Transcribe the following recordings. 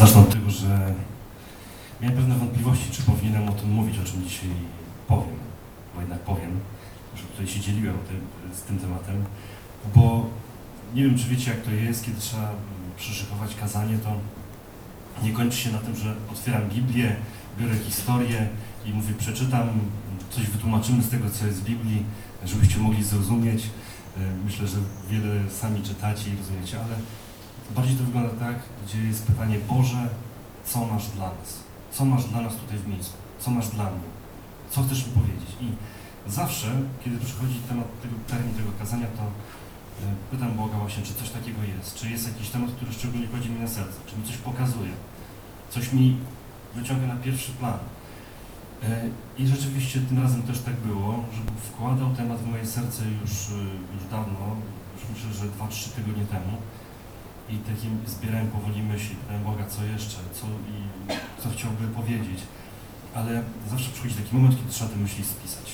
Zacznę od tego, że miałem pewne wątpliwości, czy powinienem o tym mówić, o czym dzisiaj powiem, bo jednak powiem, że tutaj się dzieliłem z tym tematem, bo nie wiem, czy wiecie, jak to jest, kiedy trzeba przyszykować kazanie, to nie kończy się na tym, że otwieram Biblię, biorę historię i mówię, przeczytam, coś wytłumaczymy z tego, co jest w Biblii, żebyście mogli zrozumieć. Myślę, że wiele sami czytacie i rozumiecie, ale bardziej to wygląda tak, gdzie jest pytanie, Boże, co masz dla nas? Co masz dla nas tutaj w miejscu? Co masz dla mnie? Co chcesz mi powiedzieć? I zawsze, kiedy przychodzi termin tego kazania, to pytam Boga właśnie, czy coś takiego jest, czy jest jakiś temat, który szczególnie kładzie mi na serce, czy mi coś pokazuje, coś mi wyciąga na pierwszy plan. I rzeczywiście tym razem też tak było, że Bóg wkładał temat w moje serce już dawno, już myślę, że 2-3 tygodnie temu. I takim zbierałem powoli myśli, pytałem Boga, co jeszcze, co chciałby powiedzieć. Ale zawsze przychodzi taki moment, kiedy trzeba te myśli spisać.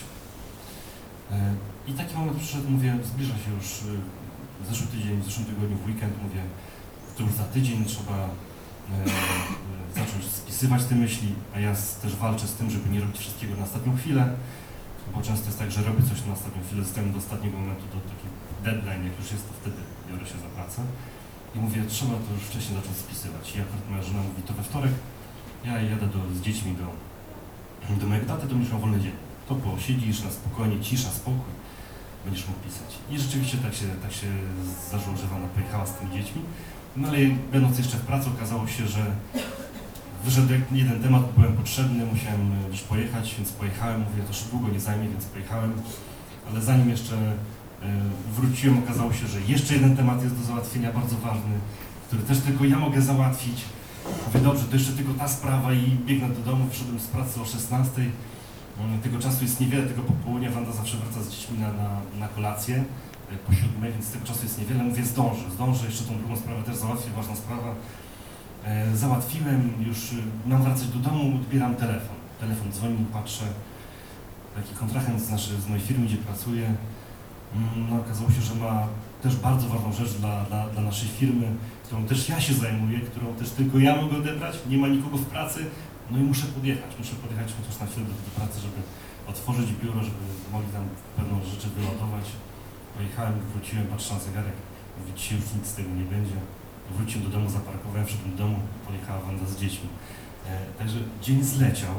I taki moment przyszedł, mówię, zbliża się już zeszły tydzień, w zeszłym tygodniu w weekend, mówię, to już za tydzień trzeba zacząć spisywać te myśli, a ja też walczę z tym, żeby nie robić wszystkiego na ostatnią chwilę, bo często jest tak, że robię coś na ostatnią chwilę, zostałem do ostatniego momentu, do takiego deadline, jak już jest, to wtedy biorę się za pracę. I mówię, trzeba to już wcześniej zacząć spisywać. I akurat moja żona mówi, to we wtorek, ja jadę z dziećmi do mojego taty, to będziesz miał wolny dzień. To posiedzisz na spokojnie, cisza, spokój, będziesz mógł pisać. I rzeczywiście tak się zdarzyło, że Wanda pojechała z tymi dziećmi. No ale będąc jeszcze w pracy, okazało się, że wyszedł jeden temat, byłem potrzebny, musiałem gdzieś pojechać, więc pojechałem. Mówię, to się długo nie zajmie, więc pojechałem. Ale zanim jeszcze wróciłem, okazało się, że jeszcze jeden temat jest do załatwienia, bardzo ważny, który też tylko ja mogę załatwić. Mówię, dobrze, to jeszcze tylko ta sprawa i biegnę do domu, przyszedłem z pracy o 16:00. Tego czasu jest niewiele, tego popołudnia. Wanda zawsze wraca z dziećmi na kolację po 7:00, więc tego czasu jest niewiele. Mówię, zdążę, jeszcze tą drugą sprawę też załatwię, ważna sprawa. Załatwiłem, już mam wracać do domu, odbieram telefon. Telefon dzwoni, patrzę, taki kontrahent z mojej firmy, gdzie pracuję. No, okazało się, że ma też bardzo ważną rzecz dla naszej firmy, którą też ja się zajmuję, którą też tylko ja mogę odebrać, nie ma nikogo w pracy, no i muszę podjechać chociaż na chwilę do pracy, żeby otworzyć biuro, żeby mogli tam pewną rzeczy wyładować. Pojechałem, wróciłem, patrzę na zegarek, mówię, dzisiaj już nic z tego nie będzie. Wróciłem do domu, zaparkowałem, wszedłem do domu, pojechała Wanda z dziećmi. Także dzień zleciał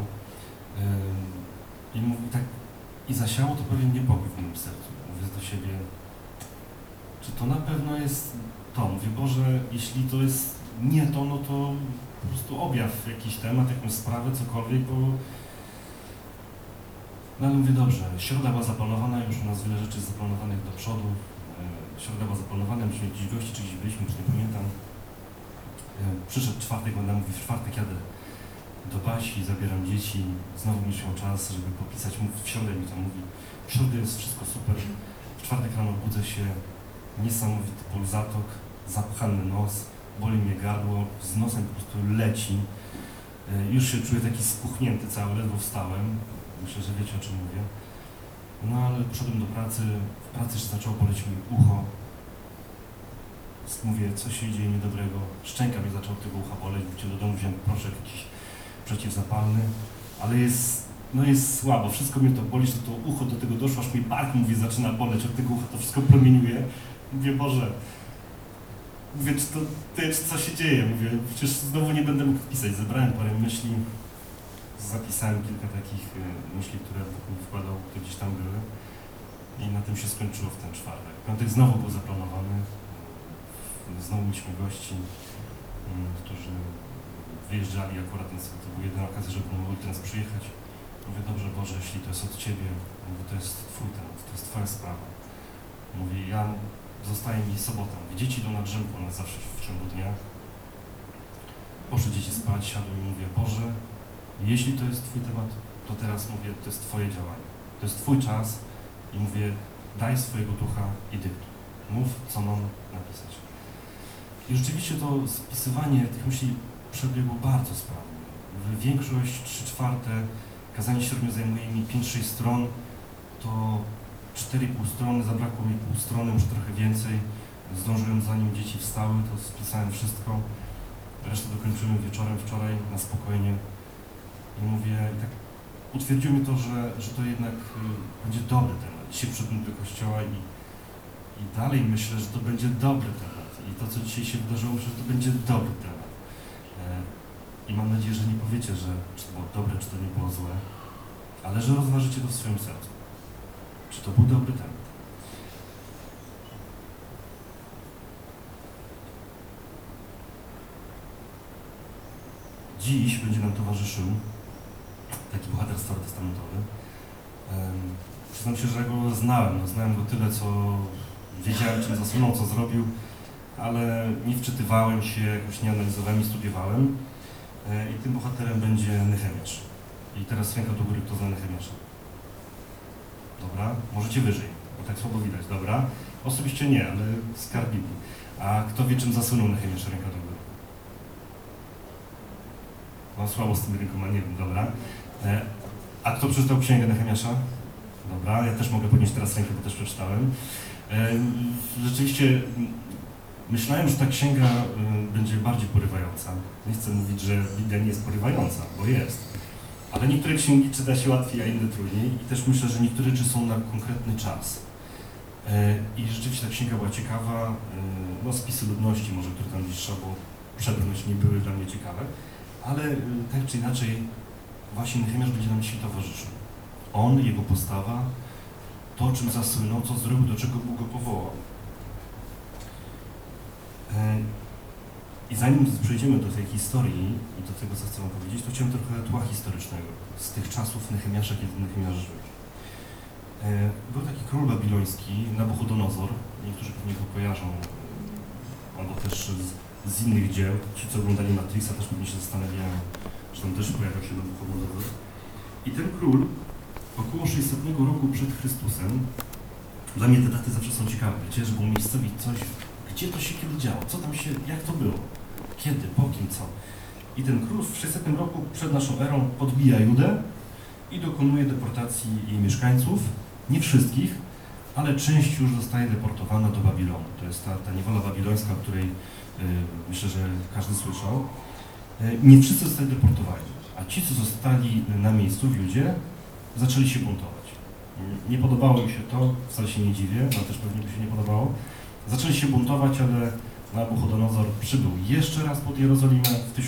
i mówi tak, i zasiało to pewien niepokój w moim sercu. Mówię do siebie, czy to na pewno jest to? Mówię, Boże, jeśli to jest nie to, no to po prostu objaw jakiś temat, jakąś sprawę, cokolwiek, bo... No ale mówię, dobrze, środa była zaplanowana, już u nas wiele rzeczy jest zaplanowanych do przodu. Środa była zaplanowana, myśmy gdzieś gości, czy gdzieś byliśmy, już nie pamiętam. Przyszedł czwartek, ona mówi, w czwartek jadę do Basi, zabieram dzieci, znowu będziesz miał czas, żeby popisać, w środę mi to mówi. W środę jest wszystko super, w czwartek rano budzę się, niesamowity ból zatok, zapchany nos, boli mnie gardło, z nosem po prostu leci. Już się czuję taki spuchnięty cały, ledwo wstałem, myślę, że wiecie, o czym mówię. No ale poszedłem do pracy, w pracy się zaczęło boleć mi ucho. Mówię, co się dzieje niedobrego, szczęka mnie zaczęła od tego ucha boleć, wróciłem do domu, wziąłem proszek jakiś przeciwzapalny, ale jest słabo, wszystko mnie to boli, że to ucho do tego doszło, aż mi bark, mówię, zaczyna boleć, od tego ucha to wszystko promieniuje. Mówię, Boże, mówię, czy co się dzieje? Mówię, przecież znowu nie będę mógł pisać. Zebrałem parę myśli, zapisałem kilka takich myśli, które mi wkładał, które gdzieś tam były i na tym się skończyło w ten czwartek. Piątek znowu był zaplanowany, znowu mieliśmy gości, którzy wyjeżdżali akurat, więc to była jedyna okazja, żeby mogli do nas przyjechać. Mówię, dobrze, Boże, jeśli to jest od Ciebie, mówię, to jest Twój temat, to jest Twoja sprawa. Mówię, ja zostaje mi sobota. Dzieci idą na drzemkę u nas zawsze w ciągu dnia. Poszły dzieci spać, siadłem i mówię, Boże, jeśli to jest Twój temat, to teraz mówię, to jest Twoje działanie. To jest Twój czas i mówię, daj swojego ducha i dyktuj. Mów, co mam napisać. I rzeczywiście to spisywanie tych myśli przebiegło bardzo sprawnie. Większość, 3/4, kazanie średnio zajmuje mi 5-6 stron, to 4,5 strony, zabrakło mi pół strony, może trochę więcej. Zdążyłem, zanim dzieci wstały, to spisałem wszystko. Resztę dokończymy wieczorem wczoraj na spokojnie. I mówię, i tak utwierdziło mnie to, że to jednak będzie dobry temat. Dzisiaj przyszedłem do kościoła i dalej myślę, że to będzie dobry temat. I to, co dzisiaj się wydarzyło, myślę, że to będzie dobry temat. I mam nadzieję, że nie powiecie, że czy to było dobre, czy to nie było złe, ale że rozważycie to w swoim sercu. Czy to był dobry temat? Dziś będzie nam towarzyszył taki bohater starotestamentowy. Przyznam się, że ja go znałem. Znałem go tyle, co wiedziałem, czym zasłynął, co zrobił, ale nie wczytywałem się, jakoś nie analizowałem i studiowałem. I tym bohaterem będzie Nehemiasz. I teraz ręka do góry, kto zna Nehemiasza. Dobra, możecie wyżej, bo tak słabo widać, dobra. Osobiście nie, ale skarb Biblii. A kto wie, czym zasłynął Nehemiasz, ręka do góry? Mam słabo z tym rękoma, nie wiem, dobra. A kto przeczytał księgę Nehemiasza? Dobra, ja też mogę podnieść teraz rękę, bo też przeczytałem. Rzeczywiście myślałem, że ta księga będzie bardziej porywająca. Nie chcę mówić, że Biblia nie jest porywająca, bo jest. Ale niektóre księgi czyta się łatwiej, a inne trudniej. I też myślę, że niektóre rzeczy są na konkretny czas. I rzeczywiście ta księga była ciekawa. No, spisy ludności może, które tam gdzieś trzeba było przebrnąć, nie były dla mnie ciekawe. Ale tak czy inaczej, właśnie Nehemiasz będzie nam dzisiaj towarzyszył. On, jego postawa, to, czym zasłynął, co zrobił, do czego Bóg go powołał. I zanim przejdziemy do tej historii i do tego, co chcę wam powiedzieć, to chciałem trochę tła historycznego z tych czasów Nehemiasza, kiedy Nehemiasz żył. Był taki król babiloński, Nabuchodonozor, niektórzy pewnie go kojarzą, albo też z innych dzieł. Ci, co oglądali Matrixa, też pewnie się zastanawiają, że tam też pojawiał się Nabuchodonozor. I ten król około 600 roku przed Chrystusem, dla mnie te daty zawsze są ciekawe, wiecie, żeby umiejscowić coś, gdzie to się kiedy działo, co tam się, jak to było, kiedy, po kim, co. I ten król w 600 roku przed naszą erą podbija Judę i dokonuje deportacji jej mieszkańców, nie wszystkich, ale część już zostaje deportowana do Babilonu. To jest ta niewola babilońska, o której myślę, że każdy słyszał. Nie wszyscy zostali deportowani, a ci, co zostali na miejscu w Judzie, zaczęli się buntować. Nie podobało im się to, wcale się nie dziwię, nam też pewnie by się nie podobało. Zaczęli się buntować, ale Nabuchodonozor przybył jeszcze raz pod Jerozolimę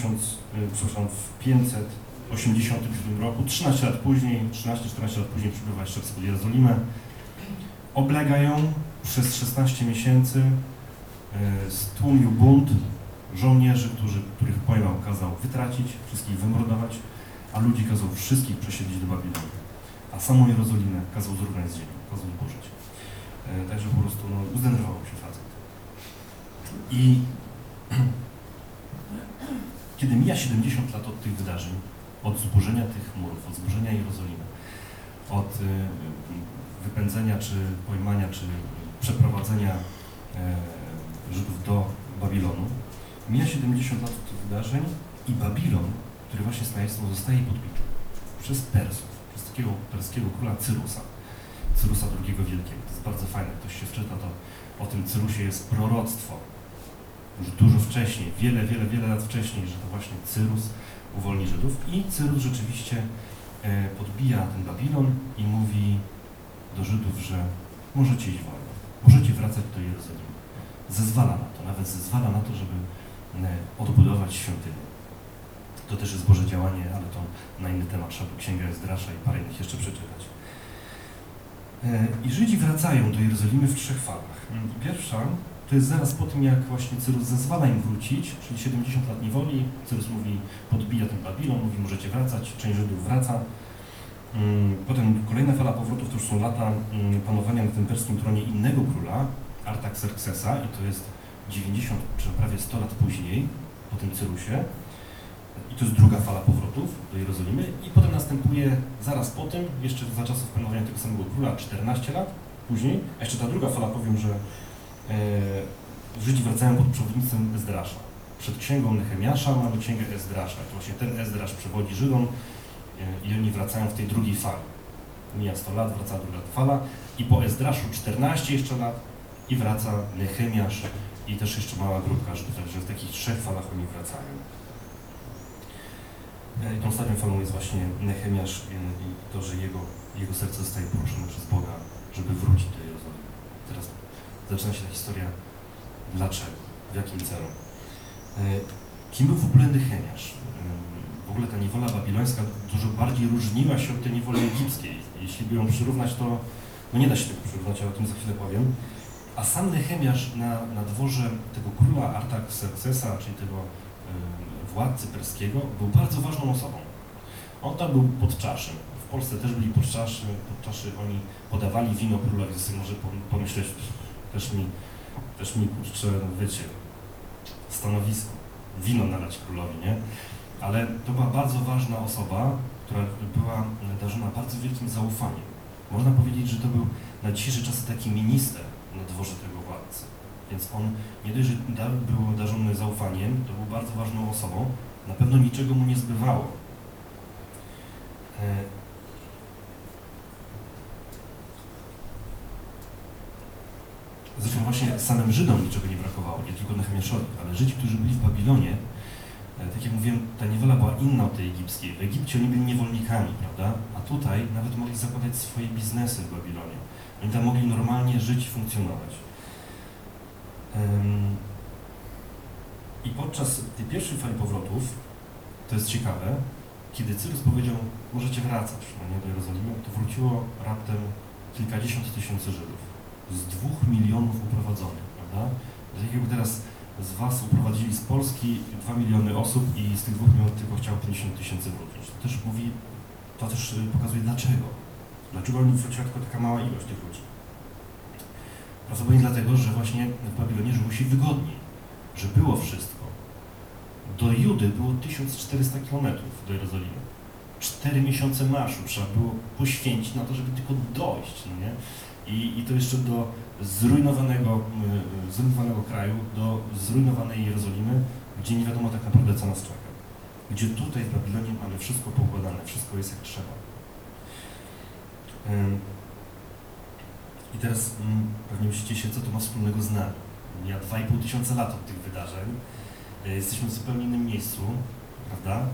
w 587 roku, 13 lat później, 13-14 lat później przybywa jeszcze raz pod Jerozolimę. Oblega ją przez 16 miesięcy, stłumił bunt żołnierzy, których pojmał, kazał wytracić, wszystkich wymordować, a ludzi kazał wszystkich przesiedlić do Babilonu. A samą Jerozolimę kazał zrównać z ziemią, kazał zburzyć. Także po prostu zdenerwował się facet. I kiedy mija 70 lat od tych wydarzeń, od zburzenia tych murów, od zburzenia Jerozolimy, od wypędzenia, czy pojmania, czy przeprowadzenia Żydów do Babilonu, mija 70 lat od tych wydarzeń i Babilon, który właśnie zostaje podbity przez Persów, przez takiego perskiego króla Cyrusa II Wielkiego. To jest bardzo fajne, ktoś się wczyta, to o tym Cyrusie jest proroctwo. Już dużo wcześniej, wiele lat wcześniej, że to właśnie Cyrus uwolni Żydów i Cyrus rzeczywiście podbija ten Babilon i mówi do Żydów, że możecie iść wolno, możecie wracać do Jerozolimy. Zezwala na to, nawet zezwala na to, żeby odbudować świątynię. To też jest Boże działanie, ale to na inny temat, trzeba by Księgę Ezdrasza i parę innych jeszcze przeczytać. I Żydzi wracają do Jerozolimy w 3 falach. Pierwsza to jest zaraz po tym, jak właśnie Cyrus zezwala im wrócić, czyli 70 lat niewoli. Cyrus mówi, podbija ten Babilon, mówi, możecie wracać, część Żydów wraca. Potem kolejna fala powrotów to już są lata panowania na tym perskim tronie innego króla, Artaxerxesa, i to jest 90 czy prawie 100 lat później, po tym Cyrusie. I to jest druga fala powrotów do Jerozolimy. I potem następuje zaraz po tym, jeszcze za czasów panowania tego samego króla, 14 lat później. A jeszcze ta druga fala, powiem, że Żydzi wracają pod przewodnictwem Ezdrasza. Przed księgą Nehemiasza mamy księgę Ezdrasza. To właśnie ten Ezdrasz przewodzi Żydom i oni wracają w tej drugiej fali. Mija 100 lat, wraca druga fala i po Ezdraszu 14 jeszcze lat i wraca Nehemiasz i też jeszcze mała grupka, że także w takich 3 falach oni wracają. I tą ostatnią falą jest właśnie Nehemiasz i to, że jego serce zostaje poruszone przez Boga, żeby wrócić do Jerozolimy. Teraz zaczyna się ta historia. Dlaczego? W jakim celu? Kim był w ogóle Nehemiasz? W ogóle ta niewola babilońska dużo bardziej różniła się od tej niewoli egipskiej. Jeśli by ją przyrównać, to no nie da się tego przyrównać, ale o tym za chwilę powiem. A sam Nehemiasz na dworze tego króla Artaxerxesa, czyli tego władcy perskiego, był bardzo ważną osobą. On tam był podczaszym. W Polsce też byli podczaszy, oni podawali wino królowi, sobie może pomyśleć, też mi kurczę, wiecie, stanowisko, wino nalać królowi, nie? Ale to była bardzo ważna osoba, która była darzona bardzo wielkim zaufaniem. Można powiedzieć, że to był na dzisiejsze czasy taki minister na dworze tego władcy. Więc on nie dość, że był darzony zaufaniem, to był bardzo ważną osobą, na pewno niczego mu nie zbywało. Zresztą właśnie samym Żydom niczego nie brakowało, nie tylko Nehemiaszowi, ale Żydzi, którzy byli w Babilonie, tak jak mówiłem, ta niewola była inna od tej egipskiej. W Egipcie oni byli niewolnikami, prawda? A tutaj nawet mogli zakładać swoje biznesy w Babilonie. Oni tam mogli normalnie żyć i funkcjonować. I podczas tej pierwszej fali powrotów, to jest ciekawe, kiedy Cyrus powiedział, możecie wracać do Jerozolimy, to wróciło raptem kilkadziesiąt tysięcy Żydów. Z 2 milionów uprowadzonych, prawda? Tak jakby teraz z was uprowadzili z Polski 2 miliony osób i z tych 2 milionów tylko chciało 50 tysięcy wrócić. To też pokazuje dlaczego. Dlaczego oni wróciła tylko taka mała ilość tych ludzi. Prawdopodobnie dlatego, że właśnie w Babilonie żyło się wygodniej, że było wszystko. Do Judy było 1400 km do Jerozolimy. 4 miesiące marszu trzeba było poświęcić na to, żeby tylko dojść, no nie? I to jeszcze do zrujnowanego kraju, do zrujnowanej Jerozolimy, gdzie nie wiadomo tak naprawdę, co nas czeka. Gdzie tutaj w Babilonie mamy wszystko poukładane, wszystko jest jak trzeba. I teraz pewnie myślicie się, co to ma wspólnego z nami. Mija 2500 lat od tych wydarzeń. Jesteśmy w zupełnie innym miejscu, prawda?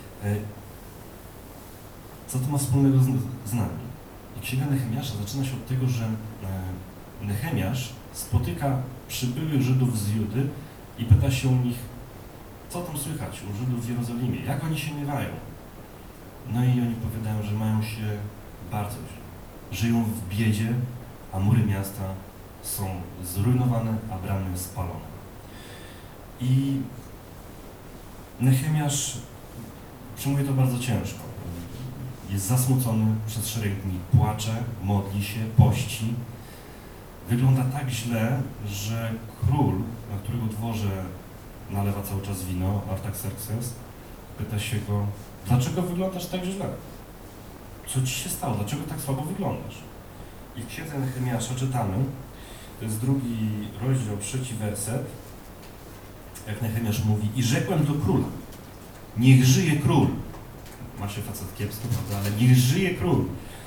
Co to ma wspólnego z nami? I Księga Nehemiasza zaczyna się od tego, że Nehemiasz spotyka przybyłych Żydów z Judy i pyta się u nich, co tam słychać u Żydów w Jerozolimie, jak oni się miewają. No i oni powiadają, że mają się bardzo źle. Żyją w biedzie, a mury miasta są zrujnowane, a bramy spalone. I Nehemiasz przyjmuje to bardzo ciężko. Jest zasmucony przez szereg dni, płacze, modli się, pości. Wygląda tak źle, że król, na którego dworze nalewa cały czas wino, Artaxerxes, pyta się go, dlaczego wyglądasz tak źle? Co ci się stało? Dlaczego tak słabo wyglądasz? I w księdze Nehemiasza czytamy, to jest 2 rozdział, 3 werset, jak Nehemiasz mówi, i rzekłem do króla, niech żyje król. Ma się facet kiepsko, prawda, ale niech żyje król.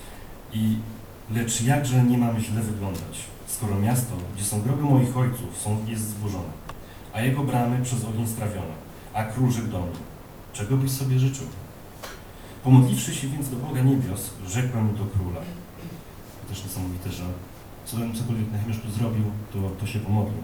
Lecz jakże nie mamy źle wyglądać, skoro miasto, gdzie są groby moich ojców, jest zburzone, a jego bramy przez ogień strawione, a król rzekł do mnie, czego byś sobie życzył? Pomodliwszy się więc do Boga niebios, rzekłem do króla. To też niesamowite, że cokolwiek Nehemiasz tu zrobił, to się pomodlił.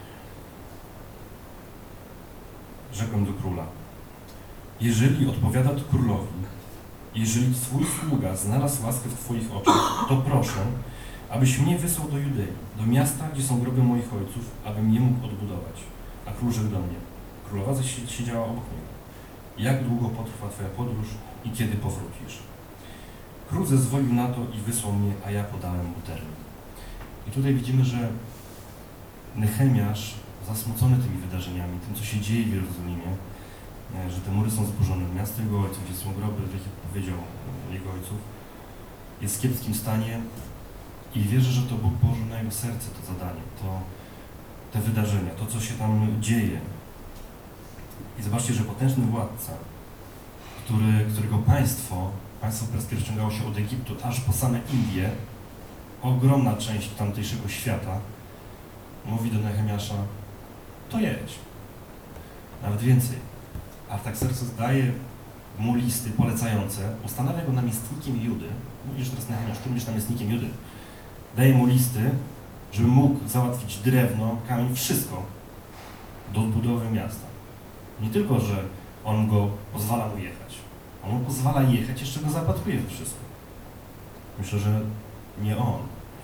Rzekłem do króla, jeżeli odpowiada to królowi, jeżeli twój sługa znalazł łaskę w twoich oczach, to proszę, abyś mnie wysłał do Judei, do miasta, gdzie są groby moich ojców, abym je mógł odbudować. A król rzekł do mnie, królowa zaś siedziała obok mnie. Jak długo potrwa twoja podróż i kiedy powrócisz? Król zezwolił na to i wysłał mnie, a ja podałem mu termin. I tutaj widzimy, że Nehemiasz, zasmucony tymi wydarzeniami, tym, co się dzieje w Jerozolimie, że te mury są zburzone, miasto jego ojców, gdzie są groby, tak jak powiedział jego ojców, jest w kiepskim stanie i wierzę, że to Bóg położył na jego serce to zadanie, te wydarzenia, to, co się tam dzieje. I zobaczcie, że potężny władca, którego państwo perskie rozciągało się od Egiptu aż po same Indie, ogromna część tamtejszego świata, mówi do Nehemiasza, to jeść. Nawet więcej. Artaxerxes daje mu listy polecające, ustanawia go namiestnikiem Judy. Mówisz teraz Nehemiasz, ty będziesz namiestnikiem Judy. Daje mu listy, żeby mógł załatwić drewno, kamień, wszystko do odbudowy miasta. Nie tylko, że on go pozwala mu jechać. On mu pozwala jechać, jeszcze go zaopatruje we wszystko. Myślę, że nie on.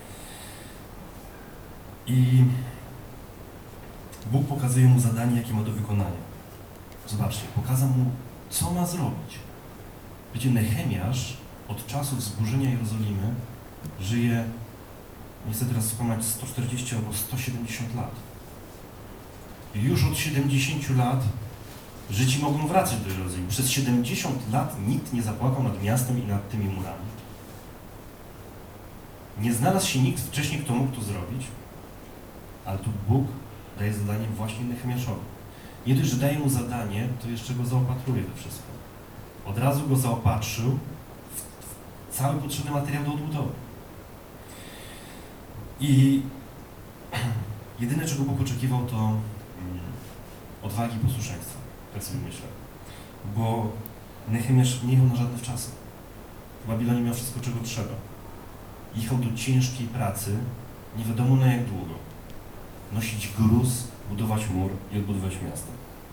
I Bóg pokazuje mu zadanie, jakie ma do wykonania. Zobaczcie, pokazał mu, co ma zrobić. Wiecie, Nehemiasz od czasu wzburzenia Jerozolimy żyje, nie chcę teraz skłamać, 140 albo 170 lat. I już od 70 lat Żydzi mogą wracać do Jerozolimy. Przez 70 lat nikt nie zapłakał nad miastem i nad tymi murami. Nie znalazł się nikt wcześniej, kto mógł to zrobić, ale tu Bóg daje zadanie właśnie Nehemiaszowi. Nie dość, że daje mu zadanie, to jeszcze go zaopatruje we wszystko. Od razu go zaopatrzył w cały potrzebny materiał do odbudowy. I jedyne, czego Bóg oczekiwał, to odwagi i posłuszeństwa. Tak sobie myślę. Bo Nehemiasz nie jechał na żadne wczasy. W Babilonie miał wszystko, czego trzeba. Jechał do ciężkiej pracy, nie wiadomo na jak długo. Nosić gruz, budować mur i odbudować miasto.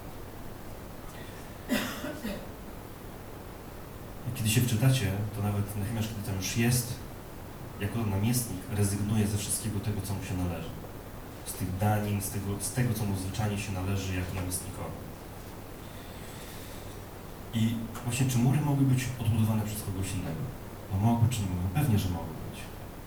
I kiedy się wczytacie, to nawet Nehemiasz, kiedy tam już jest, jako namiestnik, rezygnuje ze wszystkiego tego, co mu się należy. Z tych danin, z tego co mu zwyczajnie się należy jako namiestnikowi. I właśnie, czy mury mogły być odbudowane przez kogoś innego? No mogły, czy nie mogły? Pewnie, że mogły być.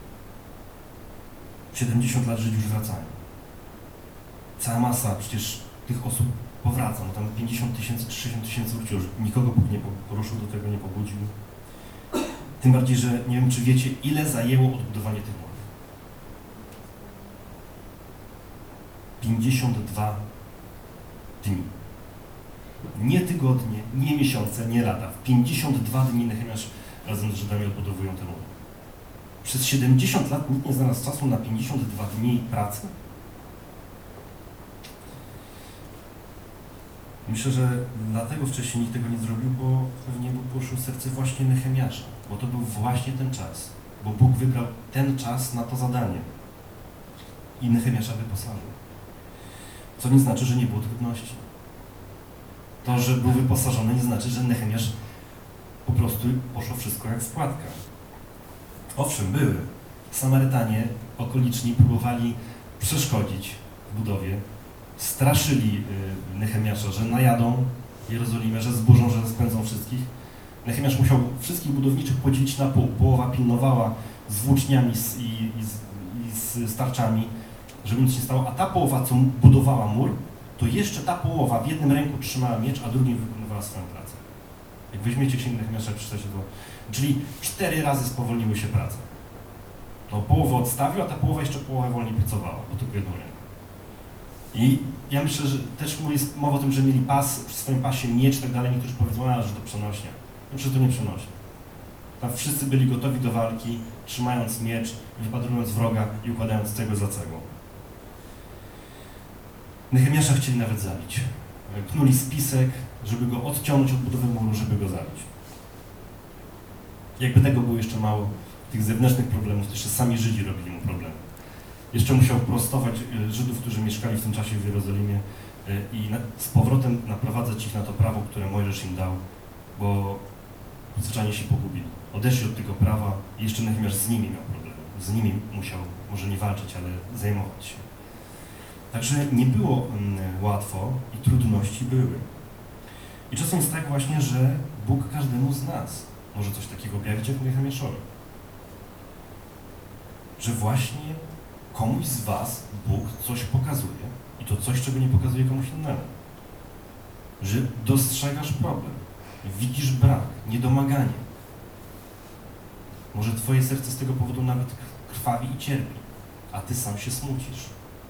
70 lat Żydzi już wracają. Cała masa przecież tych osób powraca. No tam 50 000, 60 000 wróciło. Nikogo Bóg nie poruszył, do tego nie pobudził. Tym bardziej, że nie wiem, czy wiecie, ile zajęło odbudowanie tych murów. 52 dni. Nie tygodnie, nie miesiące, nie lata. W 52 dni Nehemiasz razem z Żydami odbudowują te mury. Przez 70 lat nikt nie znalazł czasu na 52 dni pracy. Myślę, że dlatego wcześniej nikt tego nie zrobił, bo pewnie Bóg poruszył serce właśnie Nehemiasza, bo to był właśnie ten czas, bo Bóg wybrał ten czas na to zadanie i Nehemiasza wyposażył. Co nie znaczy, że nie było trudności. To, że był wyposażony, nie znaczy, że Nehemiasz po prostu poszło wszystko jak spłatka. Owszem, były. Samarytanie okoliczni próbowali przeszkodzić w budowie, straszyli Nehemiasza, że najadą Jerozolimę, że zburzą, że spędzą wszystkich. Nehemiasz musiał wszystkich budowniczych podzielić na pół. Połowa pilnowała z włóczniami i z tarczami, żeby nic się stało, a ta połowa, co budowała mur, to jeszcze ta połowa w jednym ręku trzymała miecz, a drugim wykonywała swoją pracę. Jak weźmiecie księgę Nehemiasza, przeczytacie to. Czyli 4 razy spowolniły się prace. No, połowę odstawił, a ta połowa jeszcze połowę wolniej pracowała, bo tylko jedną ręką. I ja myślę, że też jest mowa o tym, że mieli pas, przy swoim pasie miecz i tak dalej. Niektórzy powiedzą, że to przenośnia. Myślę, że to nie przenośnia. Tam wszyscy byli gotowi do walki, trzymając miecz, wypatrując wroga i układając cegłę za cegłą. Nehemiasza chcieli nawet zabić. Knuli spisek, żeby go odciągnąć od budowy muru, żeby go zabić. Jakby tego było jeszcze mało, tych zewnętrznych problemów, to jeszcze sami Żydzi robili mu problem. Jeszcze musiał prostować Żydów, którzy mieszkali w tym czasie w Jerozolimie i z powrotem naprowadzać ich na to prawo, które Mojżesz im dał, bo zwyczajnie się pogubili. Odeszli od tego prawa i jeszcze Nehemiasz z nimi miał problem. Z nimi musiał może nie walczyć, ale zajmować się. Także nie było łatwo i trudności były. I czasem jest tak właśnie, że Bóg każdemu z nas może coś takiego objawić jak Nehemiaszowi. Że właśnie komuś z was Bóg coś pokazuje i to coś, czego nie pokazuje komuś innemu. Że dostrzegasz problem, widzisz brak, niedomaganie. Może twoje serce z tego powodu nawet krwawi i cierpi, a ty sam się smucisz.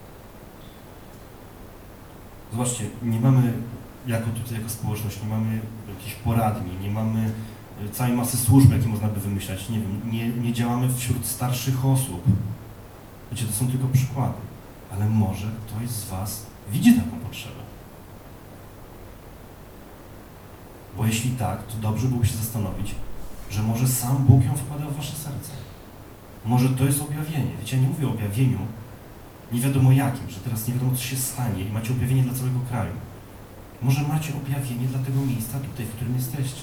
Zobaczcie, nie mamy jako społeczność, nie mamy jakichś poradni, nie mamy całej masy służb, jakie można by wymyślać, nie wiem, nie działamy wśród starszych osób. Wiecie, to są tylko przykłady, ale może ktoś z was widzi taką potrzebę. Bo jeśli tak, to dobrze byłoby się zastanowić, że może sam Bóg ją wkłada w wasze serce. Może to jest objawienie. Wiecie, ja nie mówię o objawieniu nie wiadomo jakim, że teraz nie wiadomo, co się stanie i macie objawienie dla całego kraju. Może macie objawienie dla tego miejsca tutaj, w którym jesteście.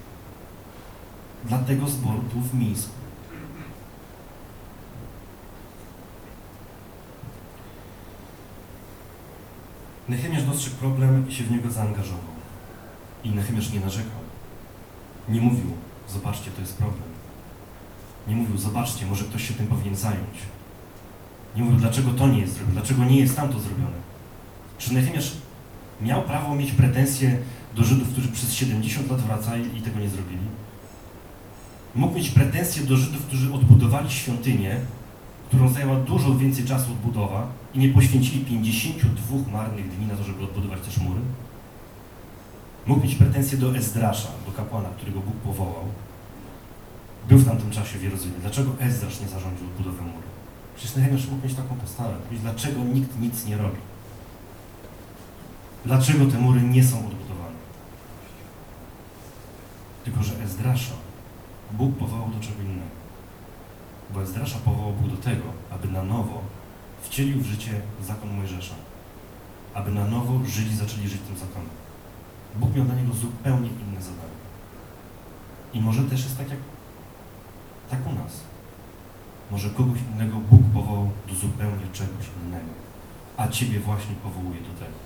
Dla tego zboru tu w Mińsku. Nehemiasz dostrzegł problem i się w niego zaangażował. I Nehemiasz nie narzekał. Nie mówił, zobaczcie, to jest problem. Nie mówił, zobaczcie, może ktoś się tym powinien zająć. Nie mówił, dlaczego to nie jest zrobione, dlaczego nie jest tamto zrobione. Czy Nehemiasz miał prawo mieć pretensje do Żydów, którzy przez 70 lat wracali i tego nie zrobili? Mógł mieć pretensje do Żydów, którzy odbudowali świątynię, którą zajęła dużo więcej czasu odbudowa i nie poświęcili 52 marnych dni na to, żeby odbudować też mury? Mógł mieć pretensje do Ezdrasza, do kapłana, którego Bóg powołał. Był w tamtym czasie w Jerozolimie. Dlaczego Ezdrasz nie zarządził odbudowę muru? Przecież Nehemiasz mógł mieć taką postawę. Dlaczego nikt nic nie robi? Dlaczego te mury nie są odbudowane? Tylko że Ezdrasza Bóg powołał do czego innego. Bo Ezdrasza powołał Bóg do tego, aby na nowo wcielił w życie zakon Mojżesza. Aby na nowo Żydzi zaczęli żyć tym zakonem. Bóg miał dla niego zupełnie inne zadanie. I może też jest tak u nas. Może kogoś innego Bóg powołał do zupełnie czegoś innego, a Ciebie właśnie powołuje do tego.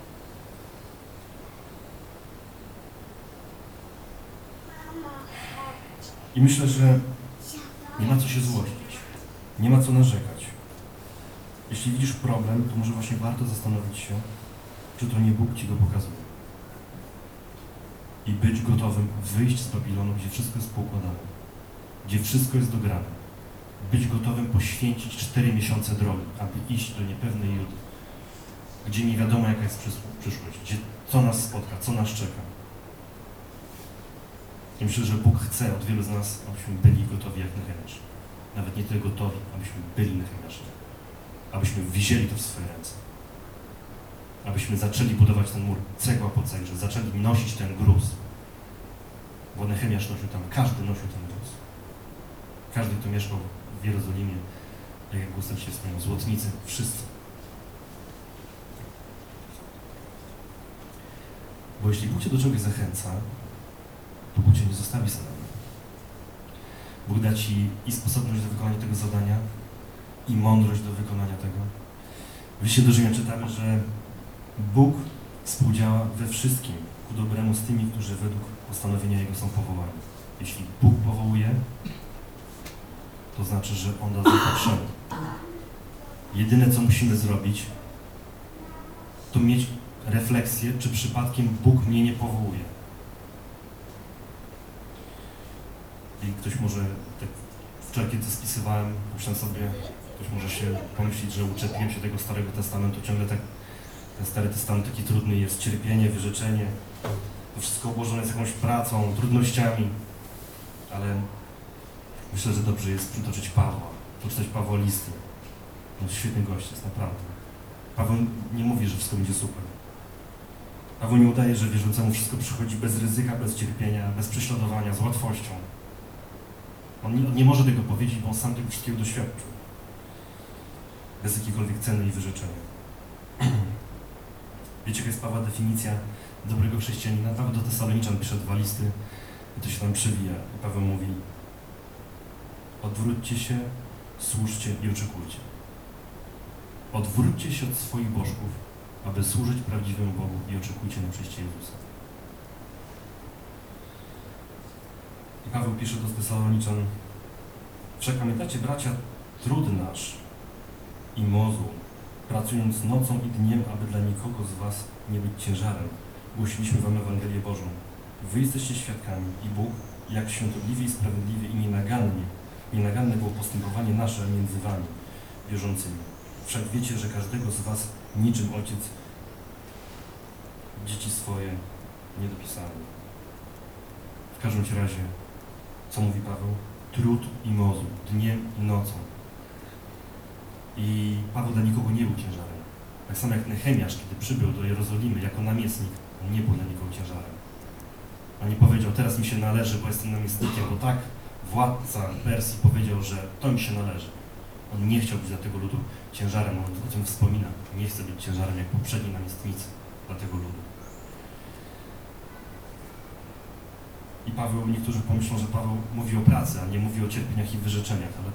I myślę, że nie ma co się złościć, nie ma co narzekać. Jeśli widzisz problem, to może właśnie warto zastanowić się, czy to nie Bóg Ci go pokazuje. I być gotowym wyjść z Babilonu, gdzie wszystko jest poukładane, gdzie wszystko jest dograne. Być gotowym poświęcić 4 miesiące drogi, aby iść do niepewnej Judy, gdzie nie wiadomo, jaka jest przyszłość, co nas spotka, co nas czeka. I myślę, że Bóg chce od wielu z nas, abyśmy byli gotowi jak Nehemiasz. Nawet nie tyle gotowi, abyśmy byli Nehemiaszem. Abyśmy wzięli to w swoje ręce. Abyśmy zaczęli budować ten mur cegła po cegłze, zaczęli nosić ten gruz. Bo Nehemiasz nosił tam, każdy nosił ten gruz. Każdy, kto mieszkał w Jerozolimie, tak jak Gustaw się wspomniał, złotnicy, wszyscy. Bo jeśli Bóg Cię do czegoś zachęca, to Bóg Cię nie zostawi samego. Bóg da Ci i sposobność do wykonania tego zadania, i mądrość do wykonania tego. W liście do Rzymian czytamy, że Bóg współdziała we wszystkim ku dobremu z tymi, którzy według postanowienia Jego są powołani. Jeśli Bóg powołuje, to znaczy, że On da zaopatrzenie. Jedyne, co musimy zrobić, to mieć refleksję, czy przypadkiem Bóg mnie nie powołuje. I ktoś może, tak wczoraj, kiedy to spisywałem, myślałem sobie, ktoś może się pomyśleć, że uczepiłem się tego Starego Testamentu, ciągle tak, ten Stary Testament taki trudny jest, cierpienie, wyrzeczenie, to wszystko obłożone jest jakąś pracą, trudnościami, ale myślę, że dobrze jest przytoczyć Pawła, poczytać Pawła listy. On świetny gość jest, naprawdę. Paweł nie mówi, że wszystko będzie super. Paweł nie udaje, że wierzącemu wszystko przychodzi bez ryzyka, bez cierpienia, bez prześladowania, z łatwością. On nie może tego powiedzieć, bo on sam tego wszystkiego doświadczył. Bez jakiejkolwiek ceny i wyrzeczenia. Wiecie, jaka jest Pawła definicja dobrego chrześcijanina? Paweł do Tesaloniczan pisze 2 listy i to się tam przewija. I Paweł mówi: odwróćcie się, służcie i oczekujcie. Odwróćcie się od swoich bożków, aby służyć prawdziwemu Bogu i oczekujcie na przyjście Jezusa. I Paweł pisze do Tesaloniczan: wszak pamiętacie, bracia, trud nasz i mozu, pracując nocą i dniem, aby dla nikogo z was nie być ciężarem, głosiliśmy wam Ewangelię Bożą. Wy jesteście świadkami i Bóg, jak świątobliwie i sprawiedliwie i nienaganne było postępowanie nasze między wami, wierzącymi. Wszak wiecie, że każdego z was niczym Ojciec dzieci swoje nie dopisał. W każdym razie, co mówi Paweł? Trud i mozu, dniem i nocą. I Paweł dla nikogo nie był ciężarem. Tak samo jak Nehemiasz, kiedy przybył do Jerozolimy jako namiestnik, on nie był dla nikogo ciężarem. On nie powiedział, teraz mi się należy, bo jestem namiestnikiem, bo tak władca Persji powiedział, że to mi się należy. On nie chciał być dla tego ludu ciężarem, on o tym wspomina. Nie chce być ciężarem jak poprzedni namiestnicy dla tego ludu. I Paweł, niektórzy pomyślą, że Paweł mówi o pracy, a nie mówi o cierpieniach i wyrzeczeniach, ale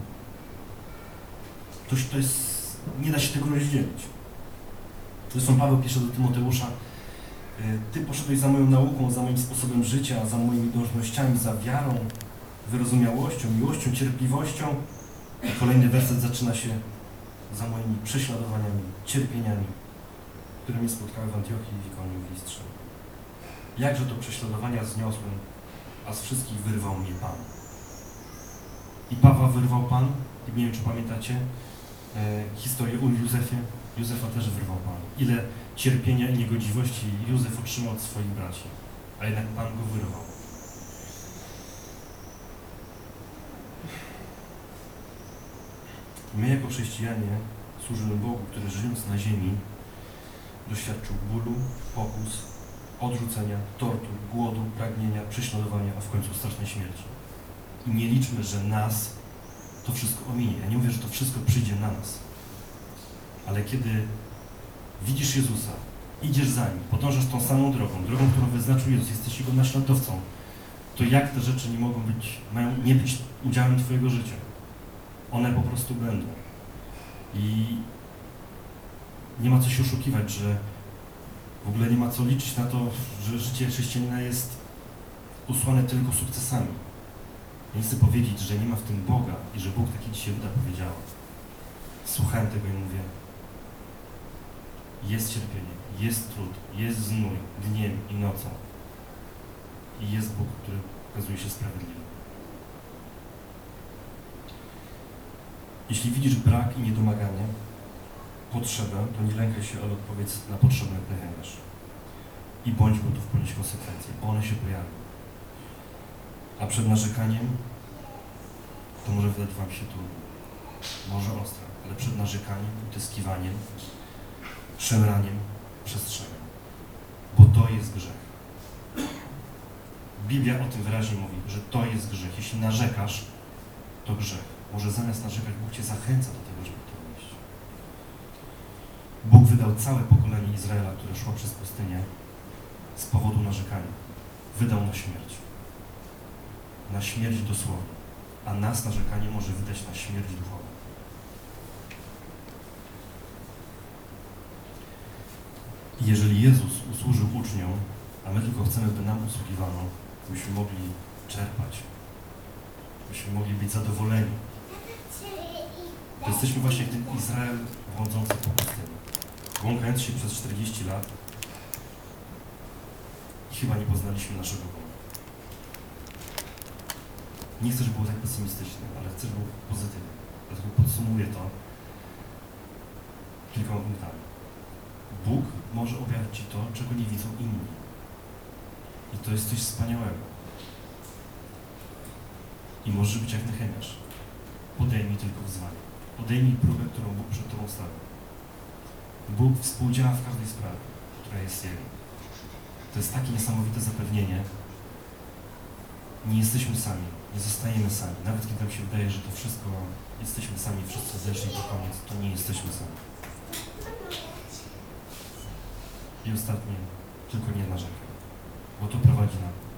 to jest, nie da się tego rozdzielić. Zresztą Paweł pisze do Tymoteusza, ty poszedłeś za moją nauką, za moim sposobem życia, za moimi dążnościami, za wiarą, wyrozumiałością, miłością, cierpliwością. I kolejny werset zaczyna się za moimi prześladowaniami, cierpieniami, które mnie spotkały w Antiochii, w Ikonium, w Listrze. Jakże to prześladowania zniosłem, a z wszystkich wyrwał mnie Pan. I Pawła wyrwał Pan, i nie wiem, czy pamiętacie historię o Józefie. Józefa też wyrwał Pan. Ile cierpienia i niegodziwości Józef otrzymał od swoich braci, a jednak Pan go wyrwał. My jako chrześcijanie służymy Bogu, który żyjąc na ziemi doświadczył bólu, pokus, odrzucenia, tortur, głodu, pragnienia, prześladowania, a w końcu strasznej śmierci. I nie liczmy, że nas to wszystko ominie. Ja nie mówię, że to wszystko przyjdzie na nas. Ale kiedy widzisz Jezusa, idziesz za Nim, podążasz tą samą drogą, którą wyznaczył Jezus, jesteś Jego naśladowcą, to jak te rzeczy nie mogą być, mają nie być udziałem Twojego życia? One po prostu będą. I nie ma co się oszukiwać, że w ogóle nie ma co liczyć na to, że życie chrześcijanina jest usłane tylko sukcesami. Ja nie chcę powiedzieć, że nie ma w tym Boga i że Bóg taki dzisiaj wyda powiedziała. Słuchałem tego i mówię, jest cierpienie, jest trud, jest znój dniem i nocą. I jest Bóg, który okazuje się sprawiedliwy. Jeśli widzisz brak i niedomaganie, potrzebę, to nie lękaj się, ale odpowiedz na potrzebę jak Nehemiasz. I bądź gotów ponieść konsekwencje, bo one się pojawią. A przed narzekaniem to może wydać wam się trudno, może ostre, ale przed narzekaniem, utyskiwaniem, szemraniem przestrzegam. Bo to jest grzech. Biblia o tym wyraźnie mówi, że to jest grzech. Jeśli narzekasz, to grzech. Może zamiast narzekać, Bóg cię zachęca do tego, żeby to robić. Bóg wydał całe pokolenie Izraela, które szło przez pustynię z powodu narzekania. Wydał na śmierć. Na śmierć dosłownie. A nas narzekanie może wydać na śmierć duchową. Jeżeli Jezus usłużył uczniom, a my tylko chcemy, by nam usługiwano, byśmy mogli czerpać, byśmy mogli być zadowoleni. To jesteśmy właśnie jak ten Izrael błądzący po pustyni. Błąkając się przez 40 lat i chyba nie poznaliśmy naszego Boga. Nie chcę, żeby było tak pesymistycznie, ale chcę, żeby było pozytywnie. Dlatego podsumuję to kilkoma punktami. Bóg może objawić Ci to, czego nie widzą inni. I to jest coś wspaniałego. I możesz być jak Nehemiasz. Podejmij tylko wyzwanie. Podejmij próbę, którą Bóg przed Tobą stawia. Bóg współdziała w każdej sprawie, która jest Jego. To jest takie niesamowite zapewnienie. Nie jesteśmy sami, nie zostajemy sami. Nawet kiedy nam się wydaje, że to wszystko jesteśmy sami, wszyscy zeszli do koniec, to nie jesteśmy sami. I ostatnie, tylko nie narzekaj, bo to prowadzi na